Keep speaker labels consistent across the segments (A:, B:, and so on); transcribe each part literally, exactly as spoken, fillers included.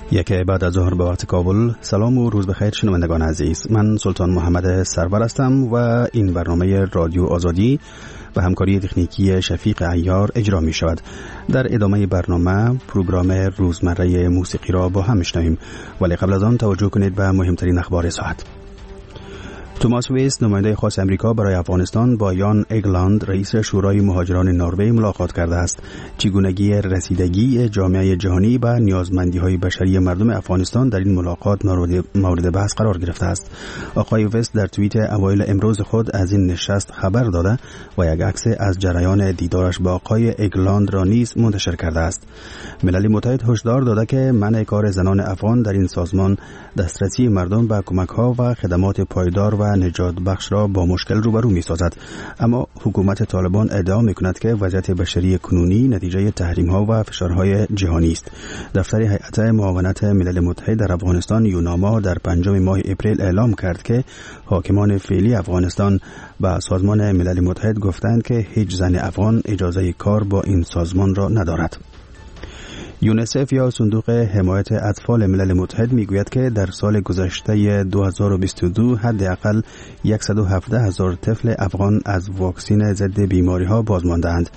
A: یک بعد از ظهر به وقت کابل. سلام و روز بخیر شنوندگان عزیز. من سلطان محمد سرور هستم و این برنامه رادیو آزادی به همکاری تکنیکی شفیق عیار اجرا می شود. در ادامه برنامه پروگرام روزمره موسیقی را با هم میشنویم، ولی قبل از آن توجه کنید به مهمترین اخبار ساعت. توماس ویست، نماینده خاص امریکا برای افغانستان، با یان اگلاند، رئیس شورای مهاجران نروژ ملاقات کرده است. چگونگی رسیدگی جامعه جهانی به نیازمندی‌های بشری مردم افغانستان در این ملاقات مورد بحث قرار گرفته است. آقای ویست در توییت اوایل امروز خود از این نشست خبر داده و یک عکس از جریان دیدارش با آقای اگلاند را نیز منتشر کرده است. ملل متحد هشدار داده که منع کار زنان افغان در این سازمان دسترسی مردم به کمک‌ها و خدمات پایدار و نجات بخش را با مشکل روبرو می سازد. اما حکومت طالبان ادعا می کند که وضعیت بشری کنونی نتیجه تحریم ها و فشارهای جهانی است. دفتر هیئت معاونت ملل متحد در افغانستان یوناما در پنجم ماه اپریل اعلام کرد که حاکمان فعلی افغانستان به سازمان ملل متحد گفتند که هیچ زن افغان اجازه کار با این سازمان را ندارد. یونیسف یا صندوق حمایت اطفال ملل متحد میگوید که در سال گذشته دو هزار و بیست و دو حداقل صد و هفده هزار طفل افغان از واکسن ضد بیماری‌ها باز مانده‌اند.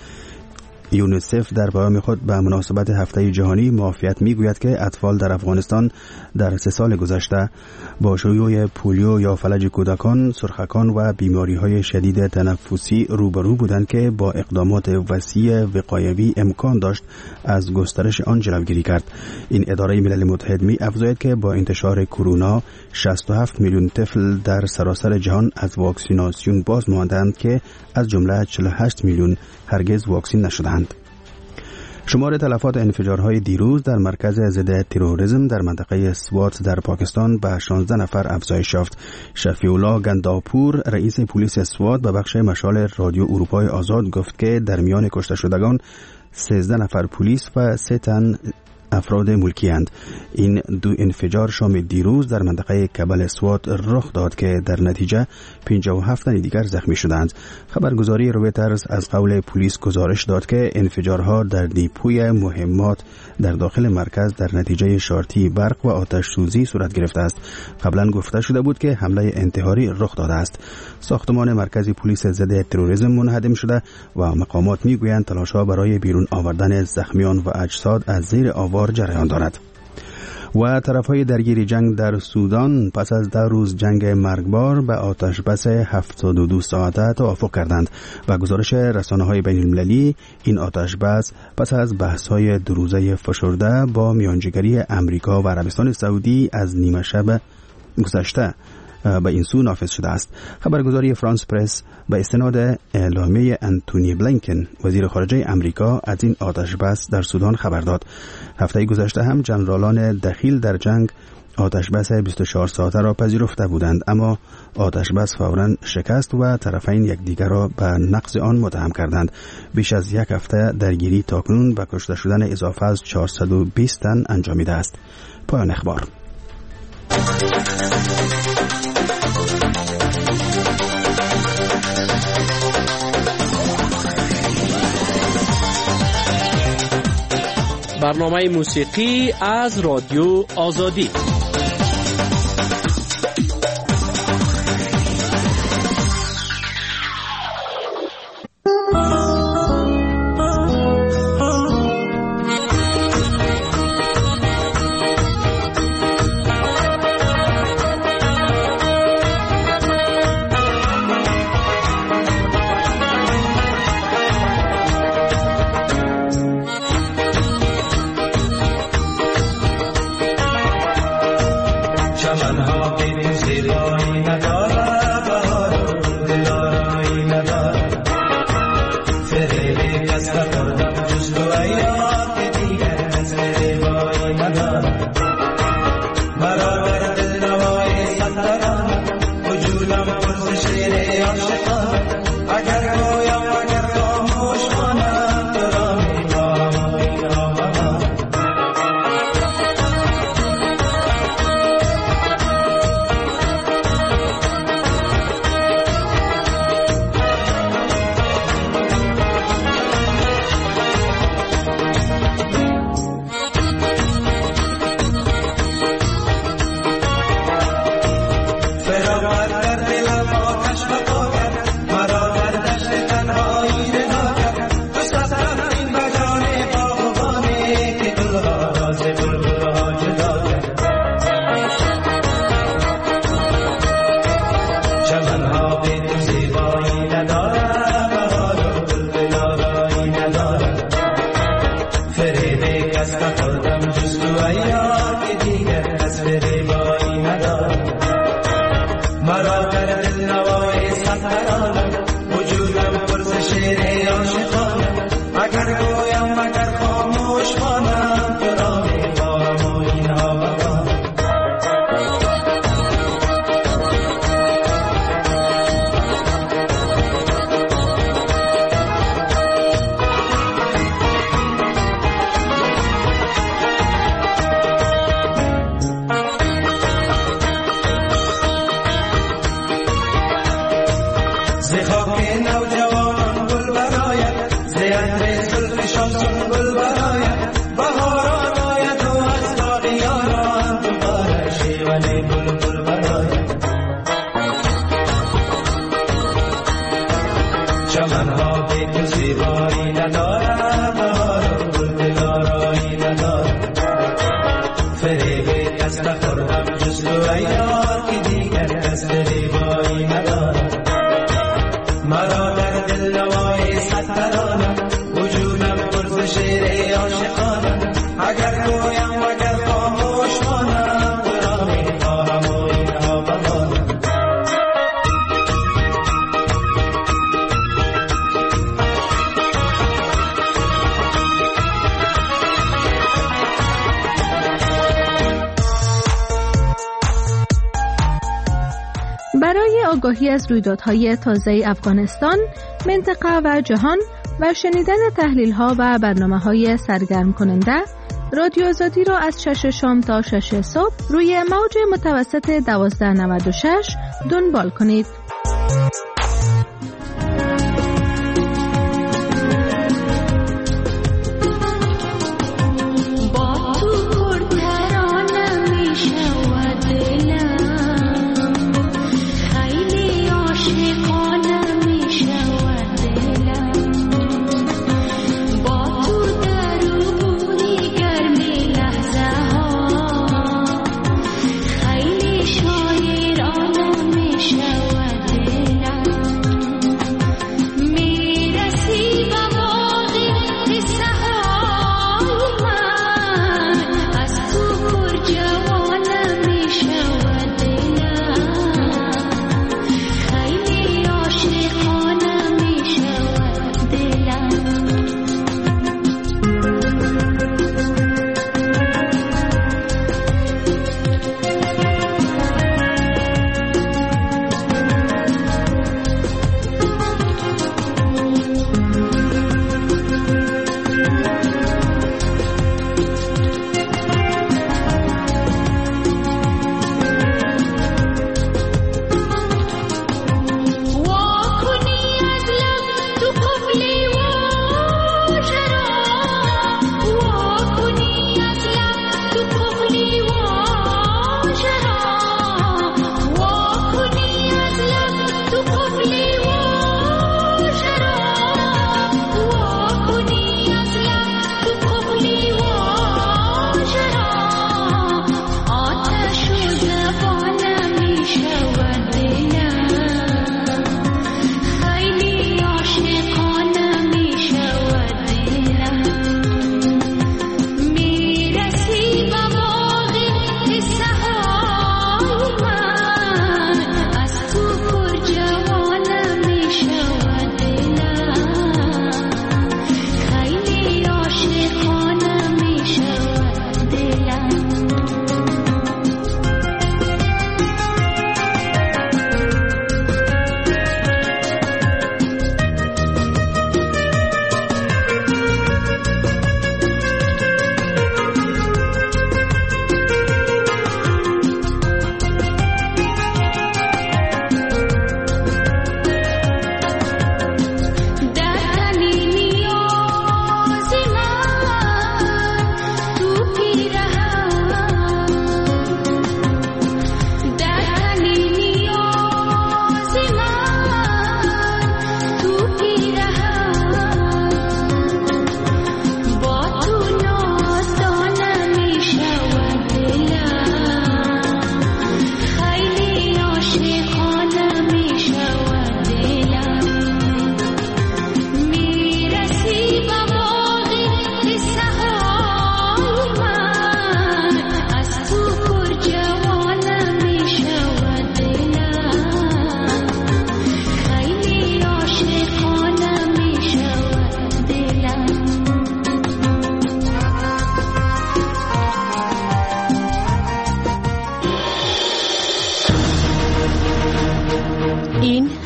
A: یونیسف در پیام خود به مناسبت هفته جهانی معافیت میگوید که اطفال در افغانستان در سه سال گذشته با شیوع پولیو یا فلج کودکان، سرخکان و بیماری‌های شدید تنفسی روبرو بودند که با اقدامات وسیع وقایوی امکان داشت از گسترش آن جلوگیری کرد. این اداره ملل متحد می افزاید که با انتشار کرونا شصت و هفت میلیون طفل در سراسر جهان از واکسیناسیون باز ماندند که از جمله چهل و هشت میلیون هرگز واکسین نشدند. شمار تلفات انفجارهای دیروز در مرکز ضد تروریسم در منطقه سوات در پاکستان به شانزده نفر افزایش یافت. شفیع‌الله گنداپور، رئیس پلیس سوات، به بخش مشال رادیو اروپای آزاد گفت که در میان کشته شدگان سیزده نفر پلیس و سه تن افراد ملکی اند. این دو انفجار شام دیروز در منطقه کبل سوات رخ داد که در نتیجه پنجاه و هفت تن دیگر زخمی شدند. خبرگزاری رویترز از قول پلیس گزارش داد که انفجارها در دیپوی مهمات در داخل مرکز در نتیجه شارتی برق و آتش سوزی صورت گرفته است. قبلا گفته شده بود که حمله انتحاری رخ داده است. ساختمان مرکز پلیس ضد تروریسم منهدم شده و مقامات میگویند تلاش‌ها برای بیرون آوردن زخمیان و اجساد از زیر آوار جریان دارد. و طرفهای درگیر جنگ در سودان پس از ده روز جنگ مرگبار به آتش بس هفتاد و دو ساعته توافق کردند و گزارش رسانه‌های بین‌المللی این آتش بس پس از بحث‌های دو روزه فشرده با میانجیگری امریکا و عربستان سعودی از نیمه شب گذشته به این سو نافذ شده است. خبرگزاری فرانس پرس به استناد اعلامیه انتونی بلینکن وزیر خارجه امریکا از این آتش بس در سودان خبر داد. هفته گذشته هم جنرالان دخیل در جنگ آتش بس بیست و چهار ساعته را پذیرفته بودند، اما آتش بس فوراً شکست و طرفین یکدیگر را به نقض آن متهم کردند. بیش از یک هفته درگیری تاکنون به کشته شدن اضافه از چهارصد و بیست تن انجامیده است. پایان اخبار.
B: برنامه موسیقی از رادیو آزادی.
C: مرا در دل نوای سفرانم وجودم پرس شعر عاشقانم اگر گویم اگر خاموش مانم تو را میخواهم و اینها بابا
D: آگاهی از رویدادهای تازه افغانستان، منطقه و جهان و شنیدن تحلیل‌ها و برنامه‌های سرگرم کننده، رادیو آزادی را از شش شام تا شش صبح روی موج متوسط دوازده نود و شش دنبال کنید.
E: شاعرانم می شود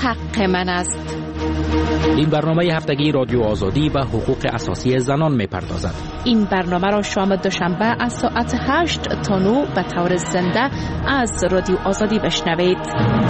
E: حق من است.
B: این برنامه هفتگی رادیو آزادی و حقوق اساسی زنان می‌پردازد.
E: این برنامه را شام دوشنبه از ساعت هشت تا نه به طور زنده از رادیو آزادی بشنوید.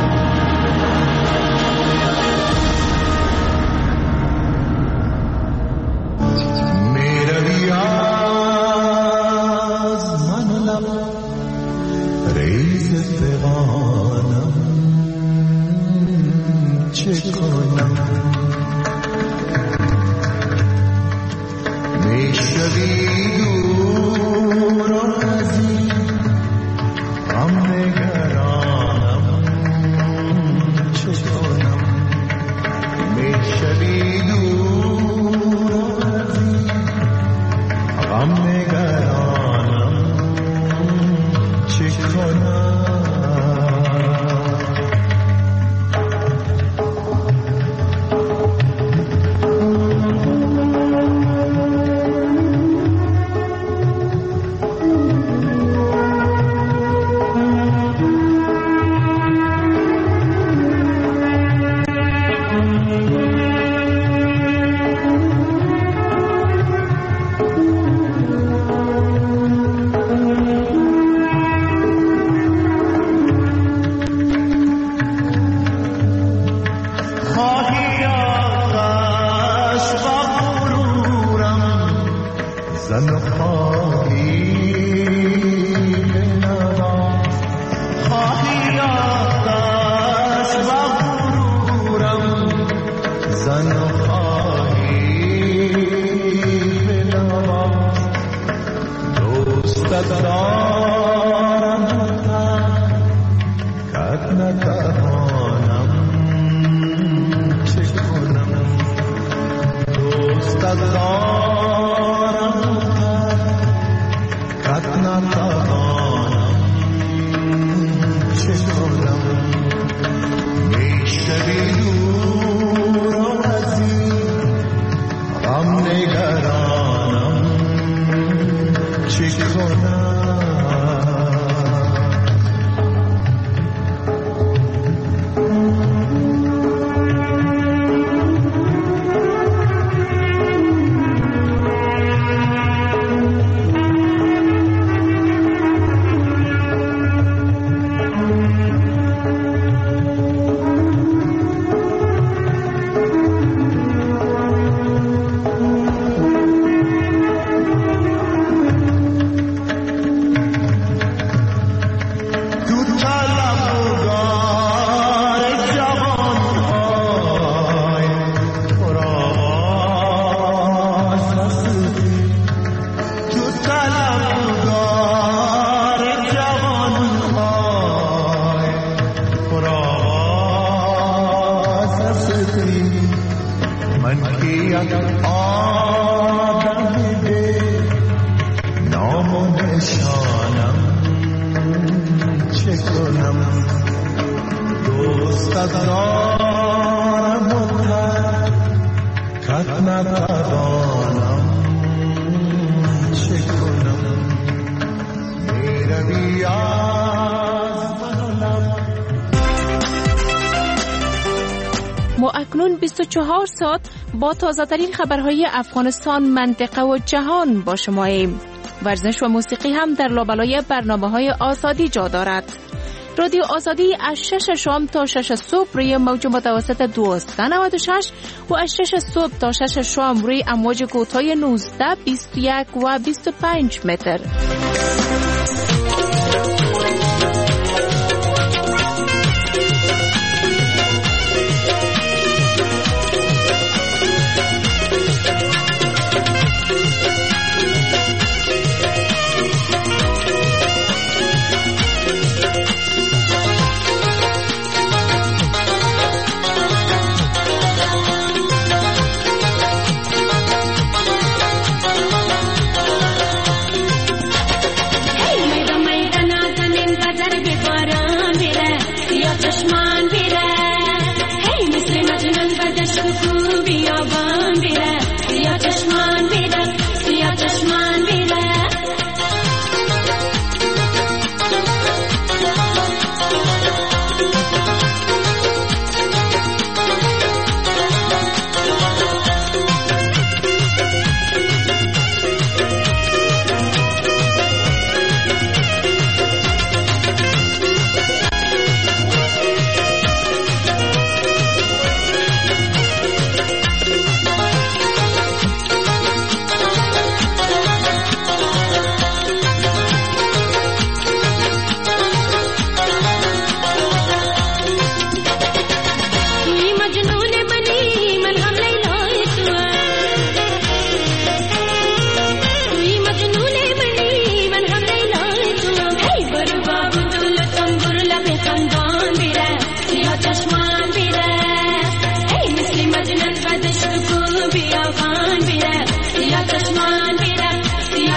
E: ما اکنون بیست و چهار ساعت با تازه‌ترین خبرهای افغانستان، منطقه و جهان با شماییم. ورزش و موسیقی هم در لابلای برنامه‌های آزادی جا دارد. رادیو آزادی از شش شام تا شش صبح روی موج متوسط دویست و نود و شش و از شش صبح تا شش شام روی امواج کوتاه نوزده، بیست و یک و بیست و پنج متر.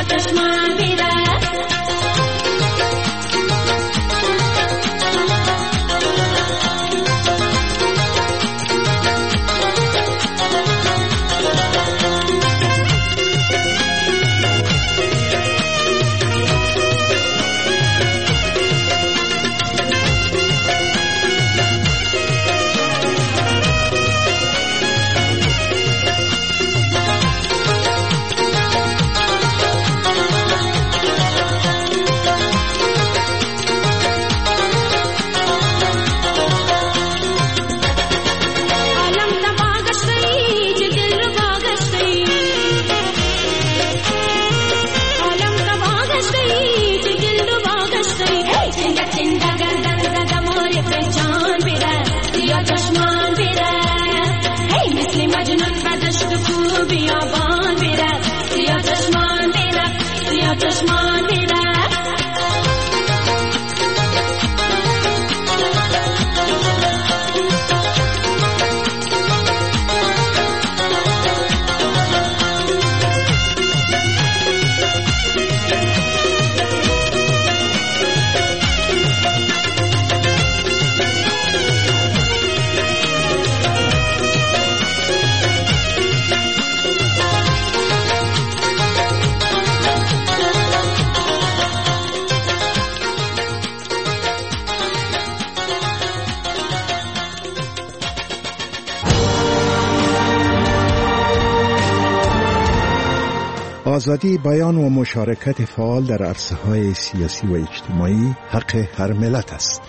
F: چشمان بیره
G: آزادی بیان و مشارکت فعال در عرصه‌های سیاسی و اجتماعی حق هر ملت است.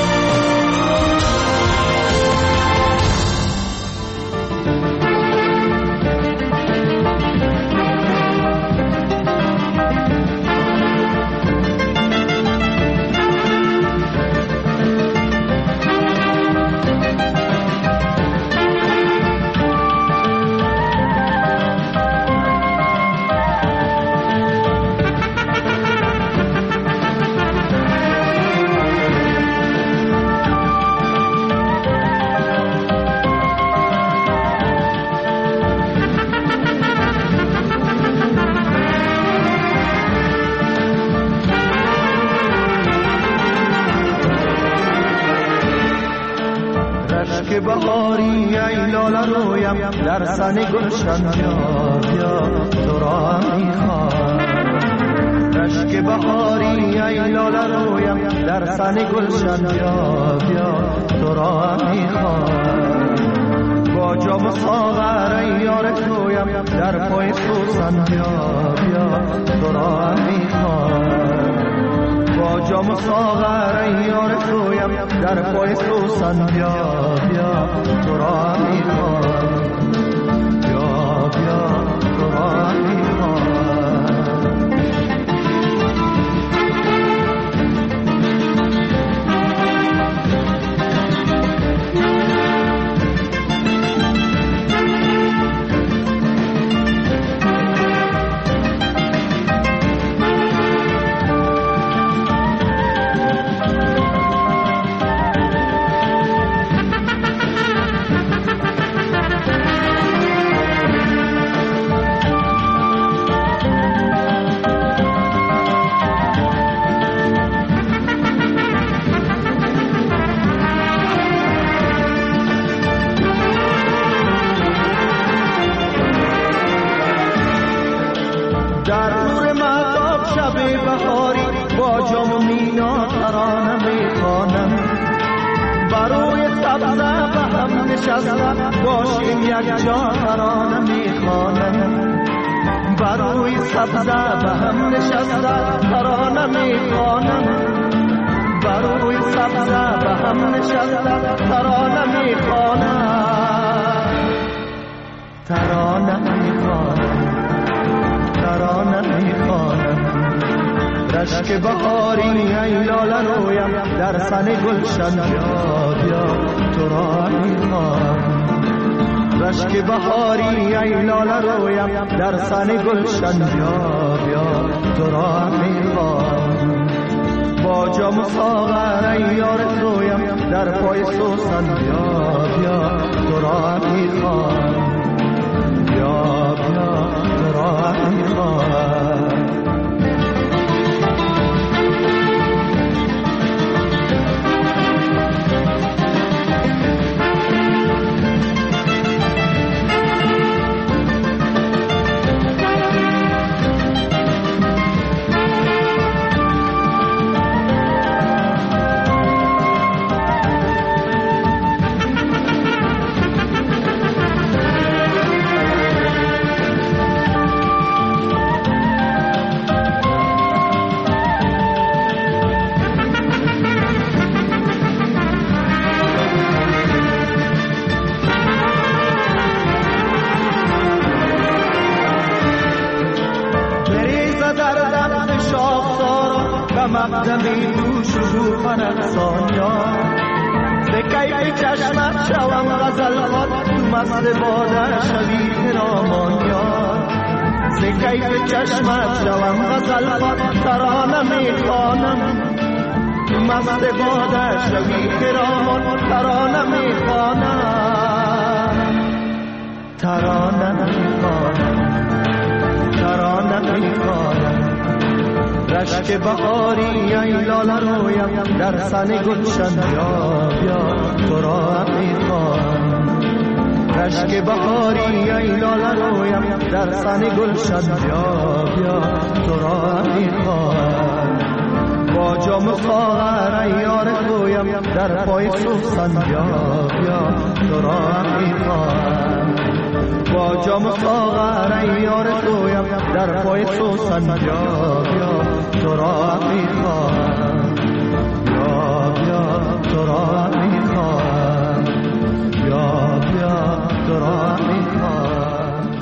C: بهاری ای لاله رویم در سن گلشن بیا بیا تو را میخوام رشک بهاری ای لاله رویم در سن گلشن بیا بیا تو را میخوام با جام ساغر ای یار تویم در پای سوسن بیا بیا تو را میخوام با جام ساغر ای یار تویم در پای سوسن بیا بیا تو را میخوام بیا بیا تو را میخوام باشیم یک جا ترانه میخوانم بروی سبزه به هم نشسته ترانه میخوانم بروی سبزه به هم نشسته ترانه میخوانم ترانه میخوانم ترانه میخوانم رشک بهاری ای لاله رویم در سن گلشن بیا بیا تو را میخوام رشک بهاری ای لاله رویم در سن گلشن بیا بیا تو را میخوام با جام ساغر ای یار رویم در پای سوسن بیا بیا تو را میخوام بیا بیا تو را میخوام مقدمی تو شکوفن افسانیان ز کیف چشمت شوم غزلات تو مست باده شوی خرامان ز کیف چشمت شوم غزلات ترانه میخوانم تو مست باده شوی خرامان ترانه میخوانم ترانه میخوانم ترانه میخوانم رشک بهاری ای لاله رویم در سن گلشن بیا بیا تو را میخوانم رشک بهاری ای لاله رویم در سن گلشن بیا بیا تو را میخوانم با جام ساغر ای یار خویم در پای سوسن بیا بیا تو را میخوانم با جام ساغر ای یار خویم در پای سوسن بیا بیا تو را میخوام بیا بیا تو را میخوام بیا بیا تو را میخوام.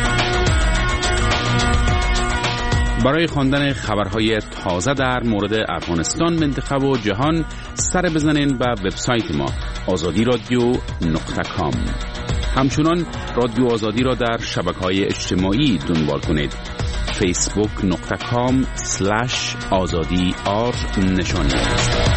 F: برای خواندن خبرهای تازه در مورد افغانستان، منطقه و جهان سر بزنین به وبسایت ما آزادی رادیو نقطه کام. همچنان رادیو آزادی را در شبکه‌های اجتماعی دنبال کنید. فیسبوک نقطه کام سلش آزادی آر نشانی است.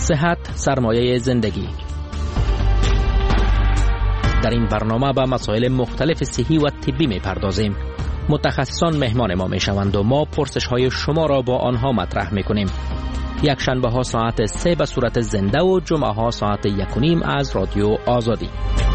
B: صحت سرمایه زندگی. در این برنامه به مسائل مختلف صحی و طبی می پردازیم. متخصصان مهمان ما می شوند و ما پرسش های شما را با آنها مطرح می کنیم. یک شنبه ها ساعت سه به صورت زنده و جمعه ها ساعت یک و نیم از رادیو آزادی.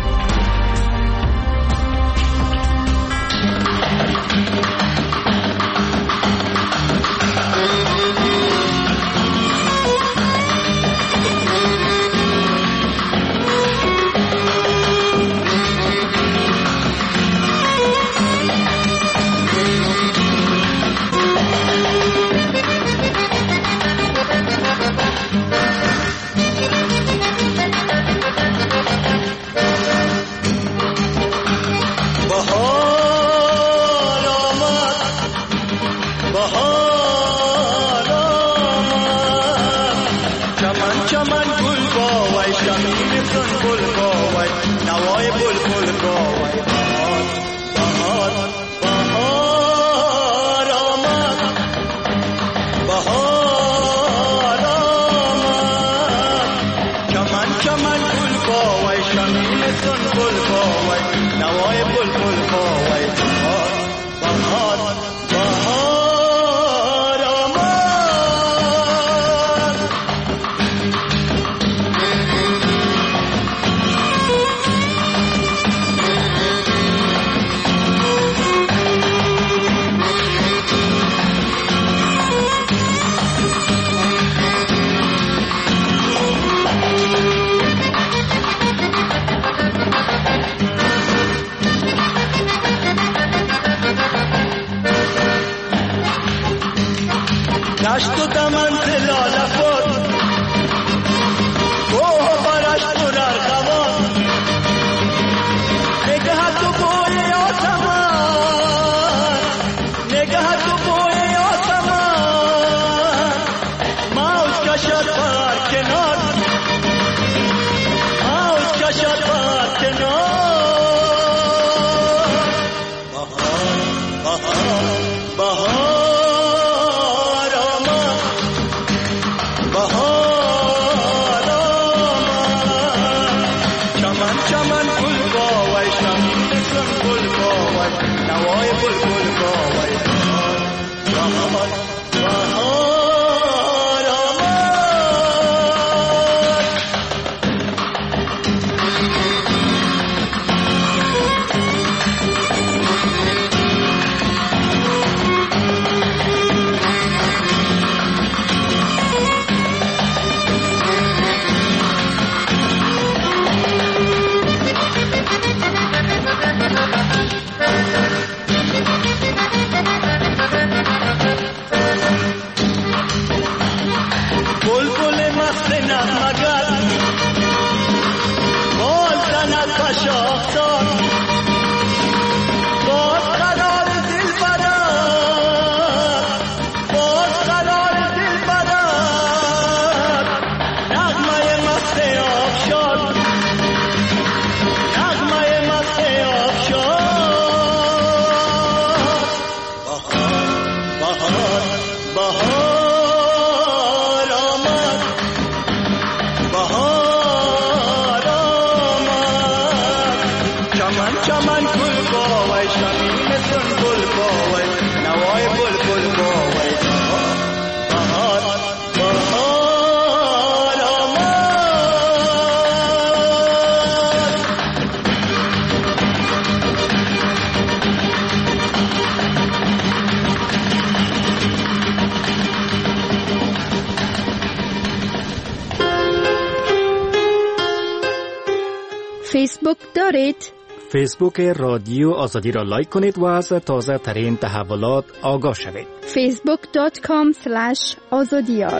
D: فیسبوک دارید؟
B: فیسبوک رادیو آزادی را لایک کنید و از تازه ترین تحولات آگاه شوید.
D: فیسبوک دات کام اسلش آزادیار.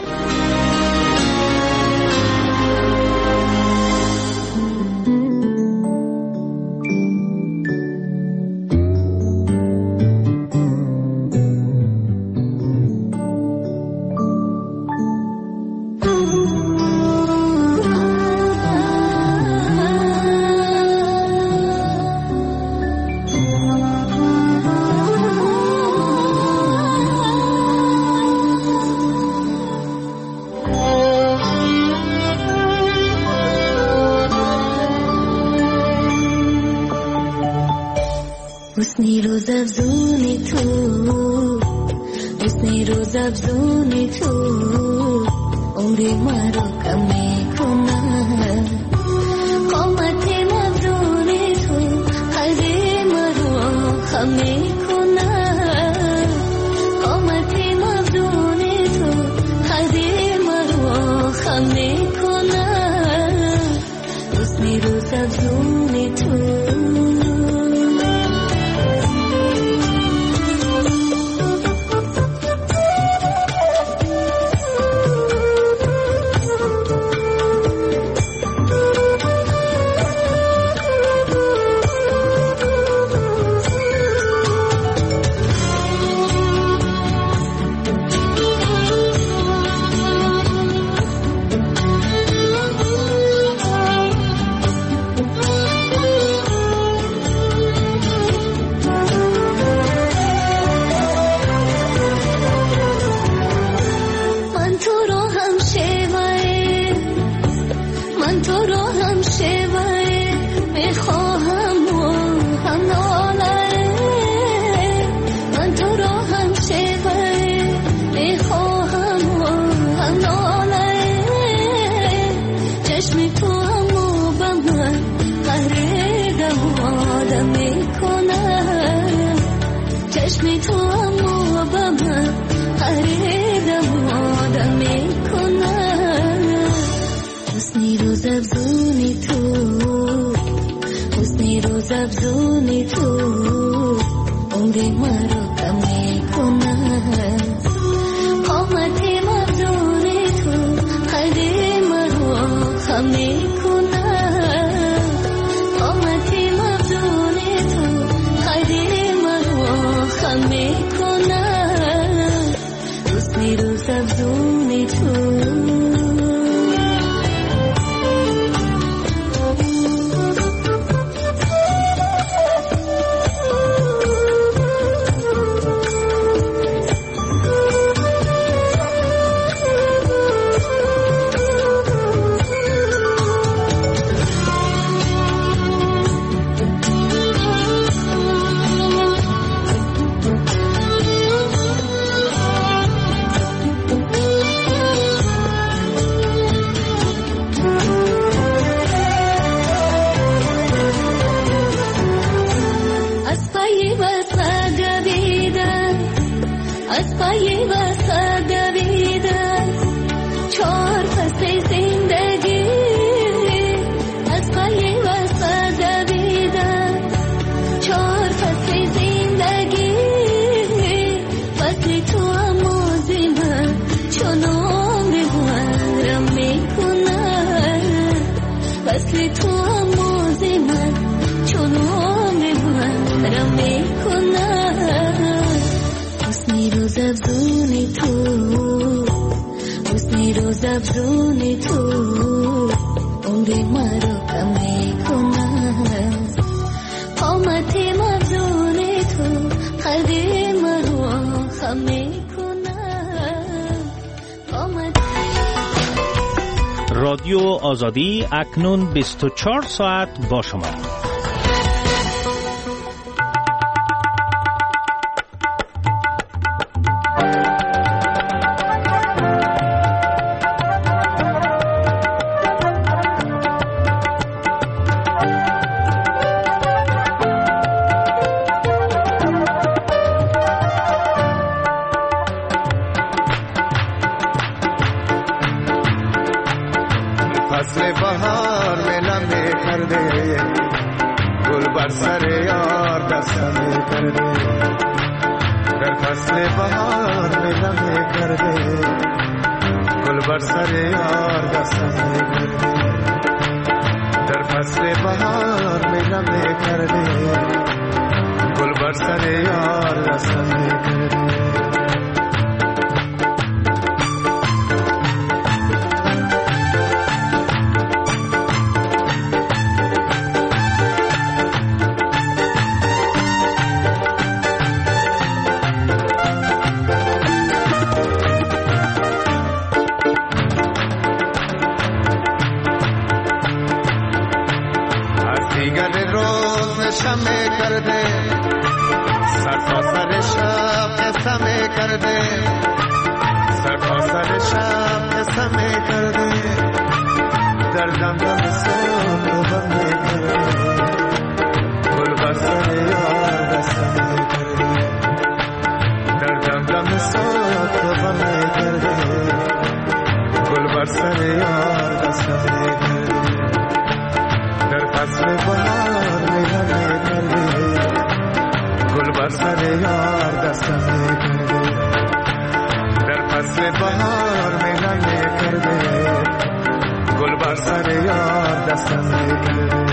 H: روز افزونی تو عمری مرا کم میکنه قامت مبدونی تو قلبی مرا خم میکنه قامت مبدونی تو قلبی مرا خم میکنه حسنی روز افزونی تو افزونی تو عمری مرا کم میکنه قامت مبدونی تو قلبی مرا خم میکنه قامت مبدونی تو قلبی مرا خم میکنه حسنی روز افزونی تو افزونی تو عمری مرا کم میکنه قامت مبدونی تو قلبی مرا خم میکنه قامت.
B: رادیو آزادی اکنون بیست و چهار ساعت با شما.
I: سر تا سر شب قسم کرده
C: سر یار دستم میگرده در فصل بهار میلم میکرده گل بر سر یار دستم میگرده در فصل بهار میلم میکرده گل بر سر یار دستم میگرده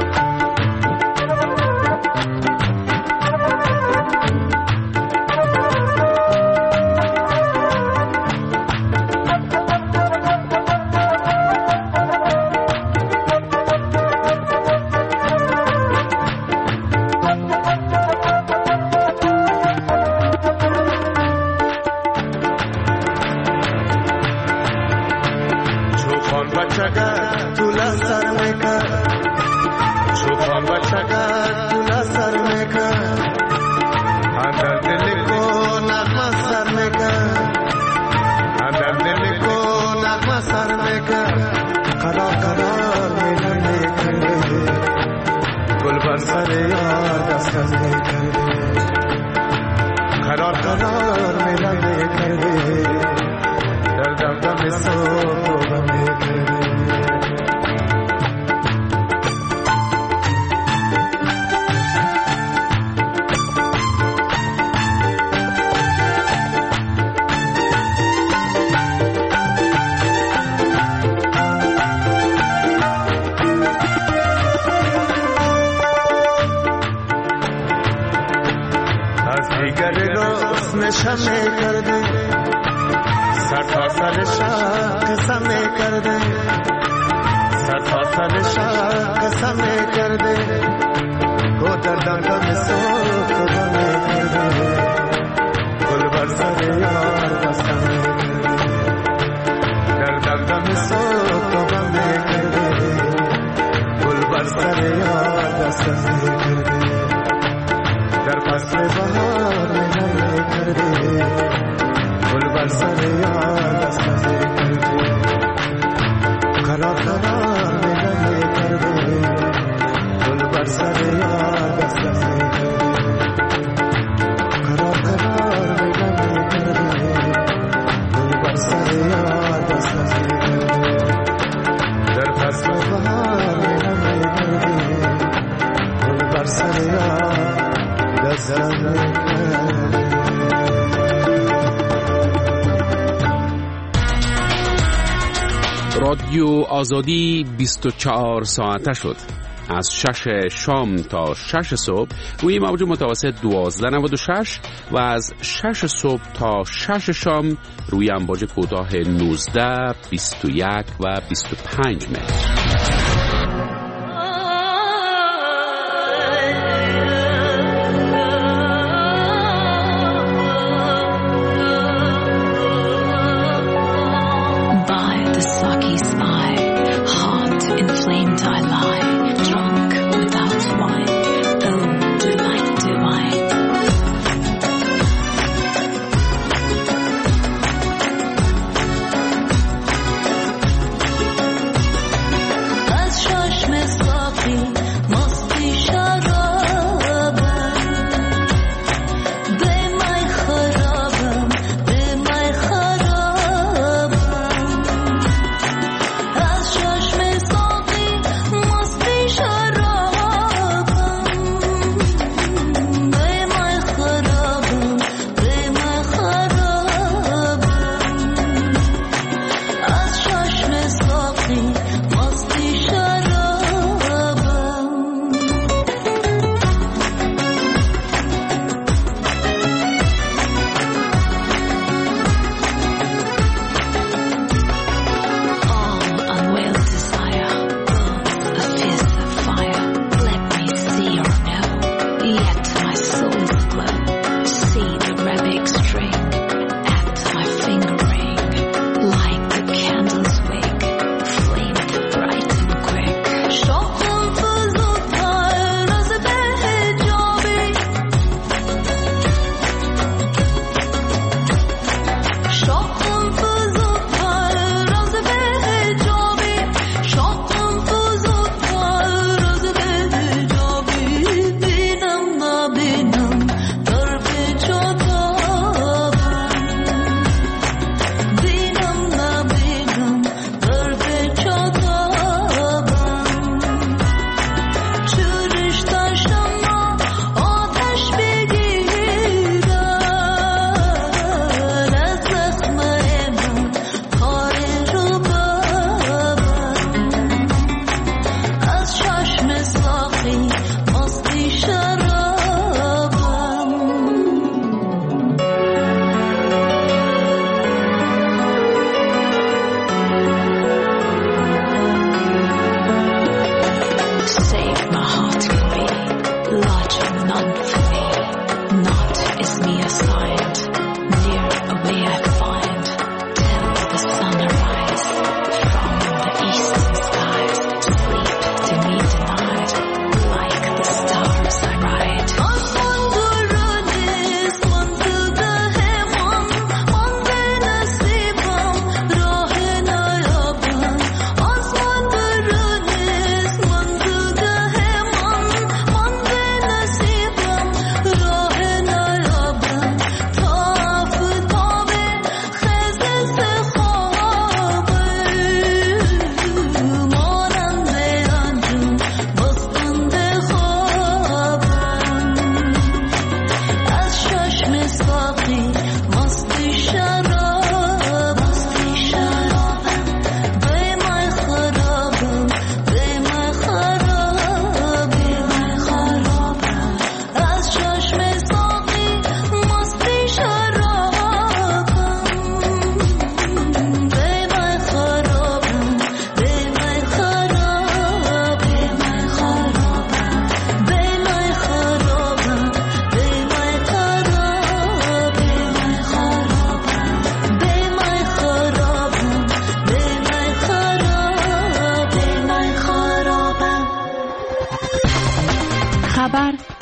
F: رادیو آزادی بیست و چهار ساعته شد. از شش شام تا شش صبح روی موج متوسط دوازده نود و شش و از شش صبح تا شش شام روی امواج کوتاه نوزده، بیست و یک و بیست و پنج متر.
H: از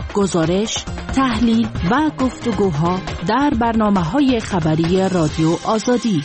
I: گزارش، تحلیل و گفتگوها در برنامه‌های خبری رادیو آزادی.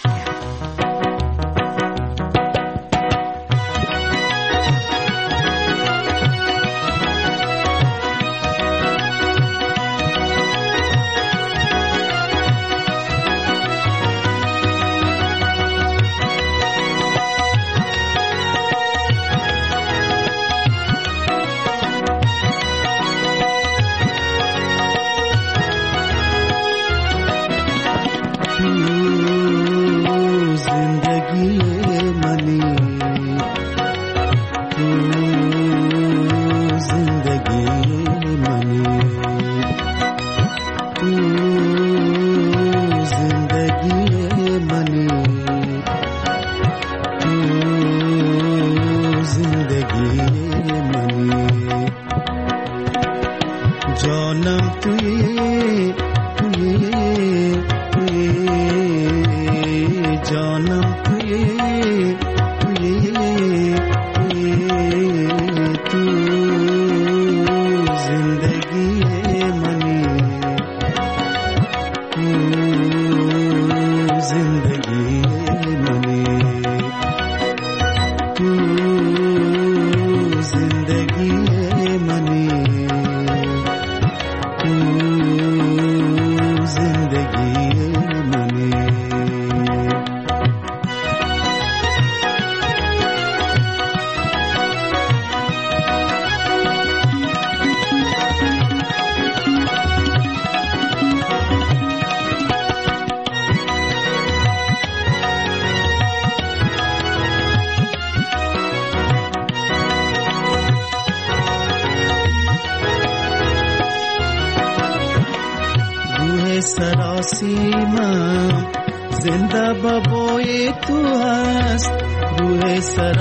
C: سراسیمم زنده بابای تو هست، روح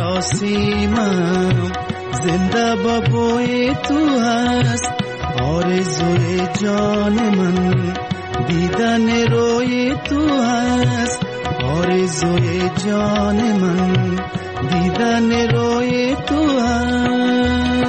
C: سراسیمم زنده بابای تو هست، آرزوی جان من دیدن روی تو هست، آرزوی جان من دیدن روی تو هست.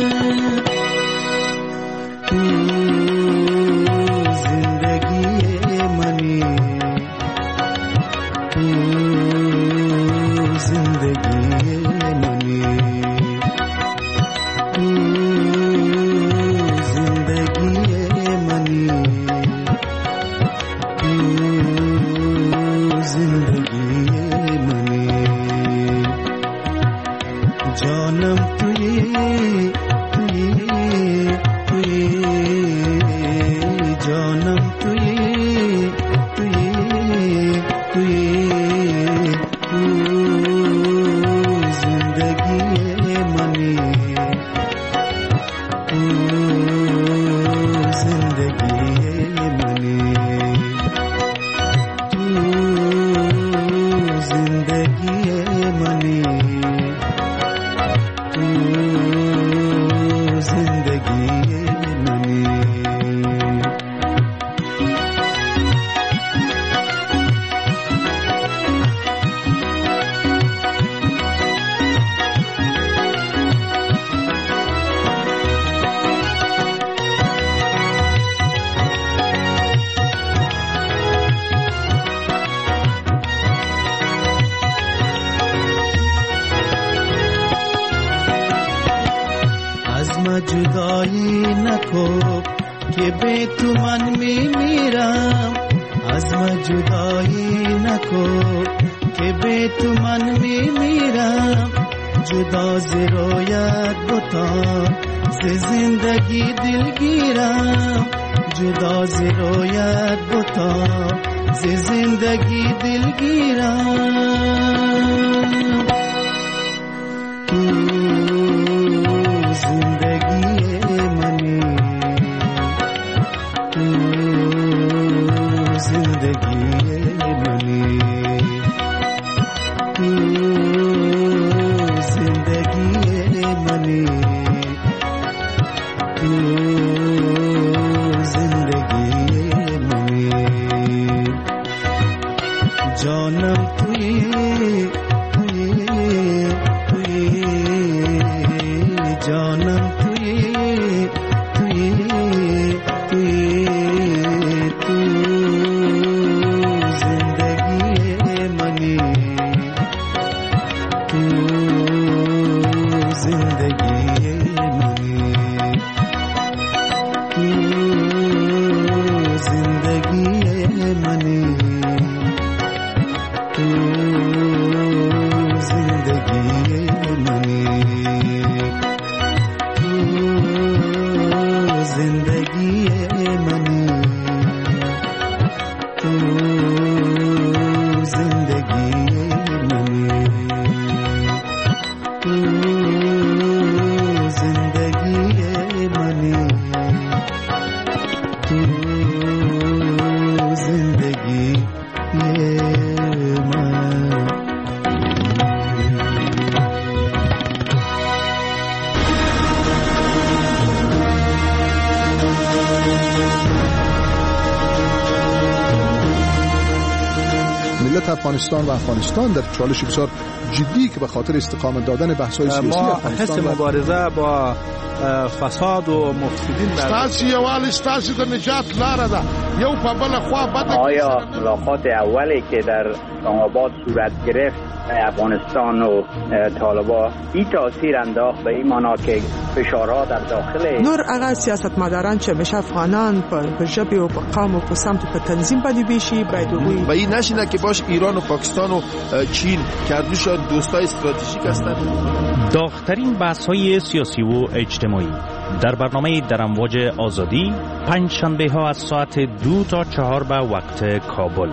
C: جدایی نکو که به تو من میمیرم، از من جدایی نکو که به تو من میمیرم، جدا ز رویت بتا ز زندگی دلگیرم، جدا ز رویت بتا ز زندگی دلگیرم. جانم توی توی
J: افغانستان و افغانستان در چالش بسیار جدی که به خاطر استقامت دادن بحث‌های سیاسی
K: ما
J: افغانستان
K: حس مبارزه با فساد و مفسدین
L: ستاسو یووالی ستاسو د نجات لاره ده یو په بل خوا بد.
M: آیا ملاقات اولی که در اسلام آباد صورت گرفت افغانستان و طالبان این تاثیر انداخت به این معنا که فشارها در داخل
N: نور هغه سیاستمداران چې مشه افغانان په ژبه او په قوم او په سمت په تنظیم باندې بشي باید وي
O: و این نشینه که باش ایران و پاکستان و چین که دوشان دوستای استراتژیک هستند.
P: داغ‌ترین بحث‌های سیاسی و اجتماعی در برنامه در امواج آزادی پنج شنبه ها از ساعت دو تا چهار به وقت کابل.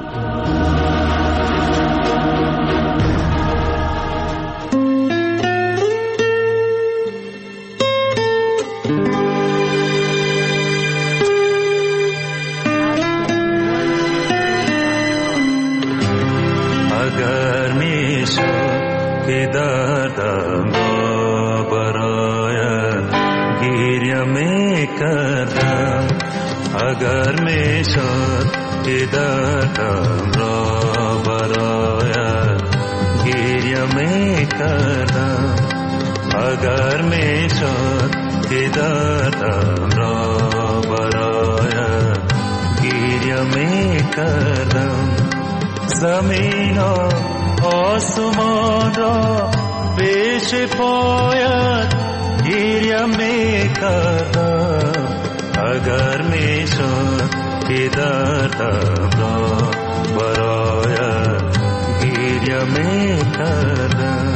C: اگر میشد که دردم را برایت گریه میکردم، اگر میشد که دردم را برایت گریه میکردم، اگر میشد که دردم را برایت گریه میکردم. زمین و آسمان را پیش پایت گریه میکردم، اگر میشد که دردم را برایت گریه میکردم.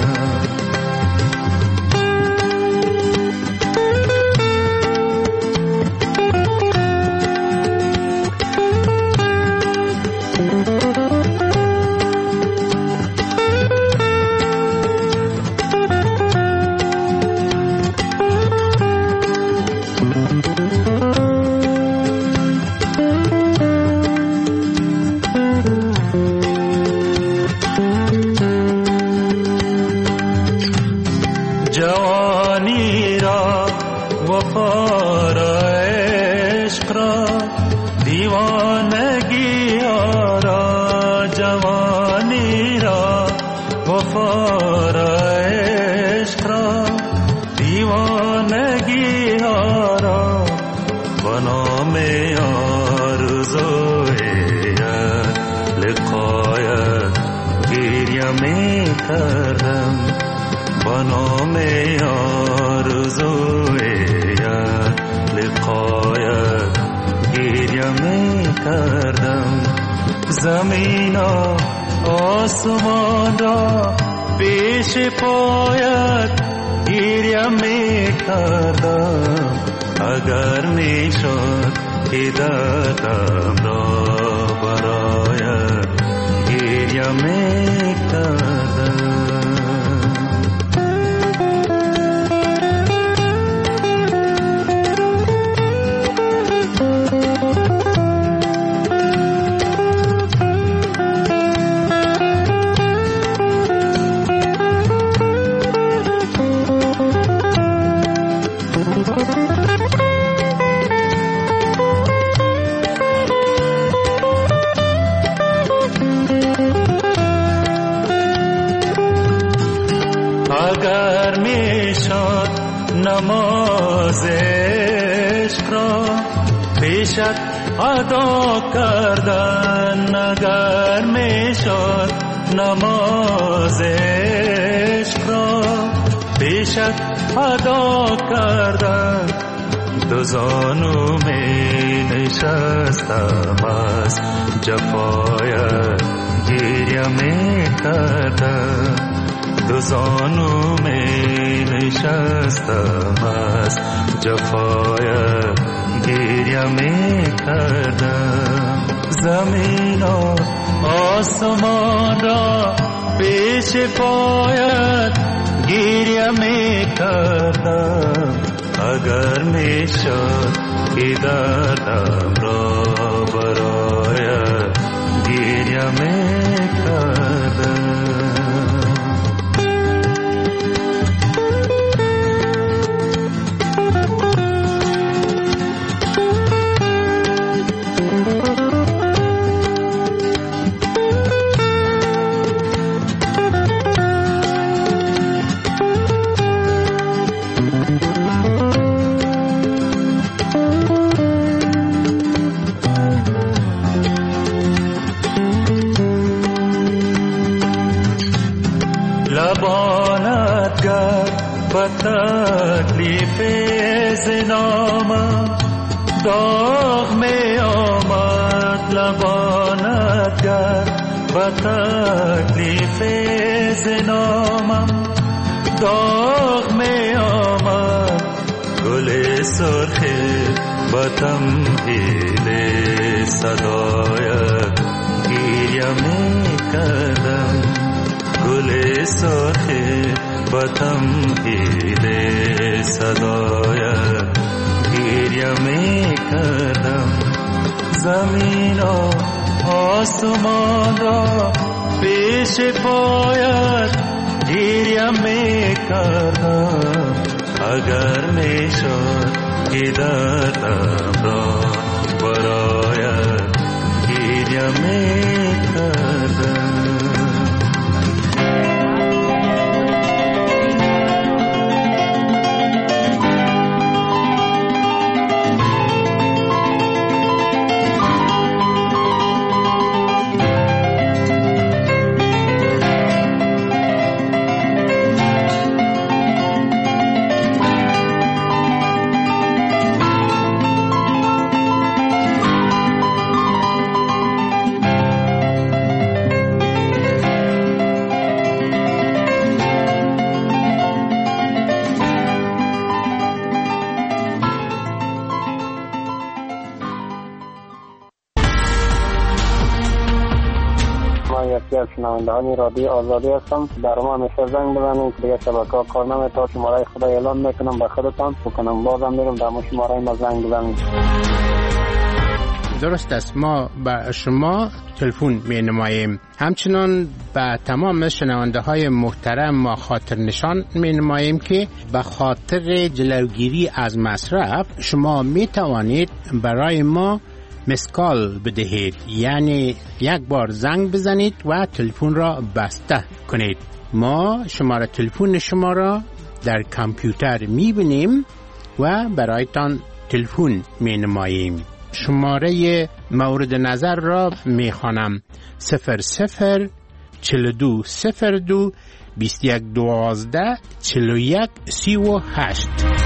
C: جوانی را وفا را عشق را دیوانگی را، جوانی را وفا را عشق را دیوانگی را، به نام آرزوی لقایت گریه میکردم، به نام آرزوی لقایت گریه میکردم. زمین و آسمان را پیش پایت گریه میکردم، اگر میشد که دردم را برایت گریه میکردم. اگر میشد نماز عشق را پیشت ادا کردن، اگر میشد نماز عشق پیشت ادا کردم دو زانو می نشستم از جفایت گریه می کردم دو زانو می نشستم از جفایت گریه می کردم زمین و آسمان را پیش پایت گریه می کردم اگر می شد که دردم را برایت گریه می کردم تکلیف زنامم داغ می آمد لبانت کرد و تکلیف زنامم داغ می آمد گل سرخ و تمهیل صدایت گریه می کردم گل سرخ و تمهیل صدایت گریه می کردم زمین و آسمان را پیش پایت گریه می کردم اگر می شد که دردم را برایت گریه می کردم
Q: شنوندگان رادیو آزادی هستم. در ما همیشه زنگ بزنید دیگه شبکه کار نمی‌کنه. شماره خدا اعلام میکنم به خودتان بکنم بازم میرم در شماره ما زنگ بزنید.
R: درست است، ما به شما تلفن می نماییم. همچنان به تمام شنونده های محترم ما خاطر نشان می نماییم که به خاطر جلوگیری از مصرف شما می توانید برای ما مسکال بدهید، یعنی یک بار زنگ بزنید و تلفن را بسته کنید. ما شماره تلفن شما را در کامپیوتر می بینیم و برایتان تلفن می نماییم. شماره مورد نظر را می خوانم: صفر صفر چهل و دو صفر دو بیست و یک دوازده چهل و یک سی و هشت.